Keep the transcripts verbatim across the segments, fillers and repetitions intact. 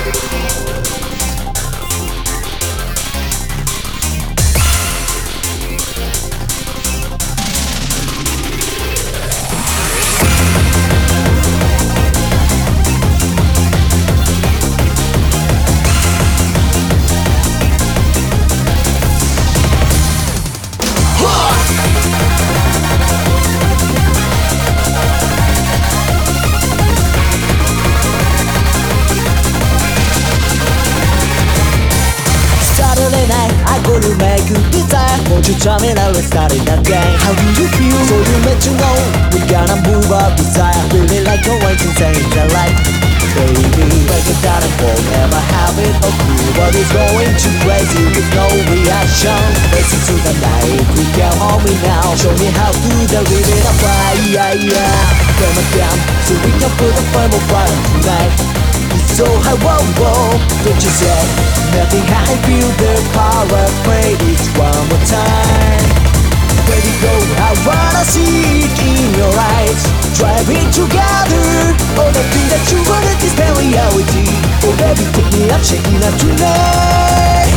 Saturday night, I go to make you desire. Won't you tell me that we're starting that day? How do you feel? So you let you know we gotta move our desire. Feeling like a waiting saying that life. Baby, break it down and we'll never have it a clue. But it's going too crazy with no reaction. Listen to the night, we can hold me now. Show me how to the rhythm of fire, yeah, yeah. Turn it down so we can put a firm of fire tonight. So high, whoa, whoa, don't you say nothing. I feel the power, play it one more time. Baby, go, I wanna see it in your eyes. Driving together, all the things that you wanted is bad reality. Oh baby, take me up, shake it up tonight.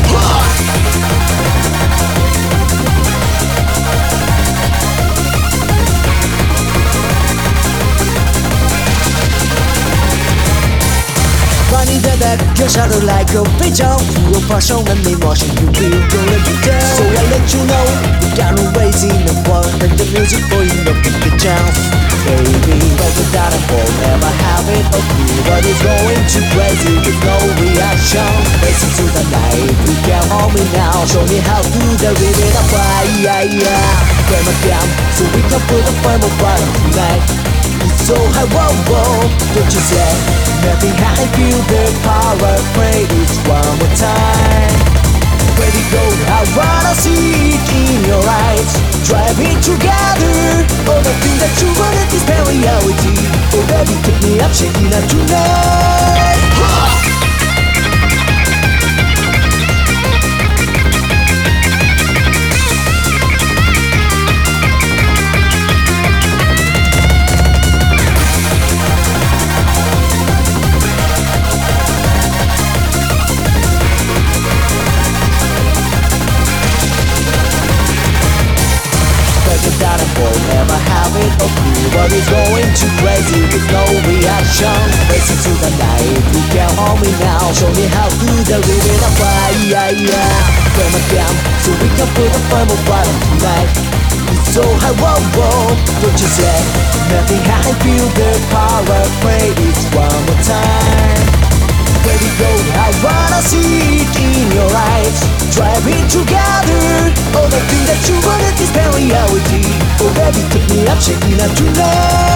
Running the back, your shadow like a pigeon. Full of passion and emotion, you feel don't let me down. So I let you know, we got no ways in the world. And the music for you, no big the chance. Baby, break it down and we'll never have it a clue. But it's going too crazy with no reaction. Listen to the night, we can hold me now. Show me how to the rhythm of fire, yeah, yeah. Turn it down, so we can put a firm of fire tonight. So high, whoa, whoa, don't you say nothing. I feel the power, play this one more time. Baby, go, I wanna see it in your eyes. Driving together, all the things that you wanted is bad reality. Oh baby, take me up, shake it up tonight. We'll never have it a clue, but it's going too crazy with no reaction. Listen to the night, you can hold me now. Show me how to the rhythm of fire, yeah, yeah. Turn it down so we can put a firm of fire tonight. It's so high, whoa, whoa, don't you say nothing. I feel the power, play it one more time. Baby, go, I wanna see it in your eyes. Driving together, all the things that you wanted is bad reality. Oh baby, take me up, shake it up tonight.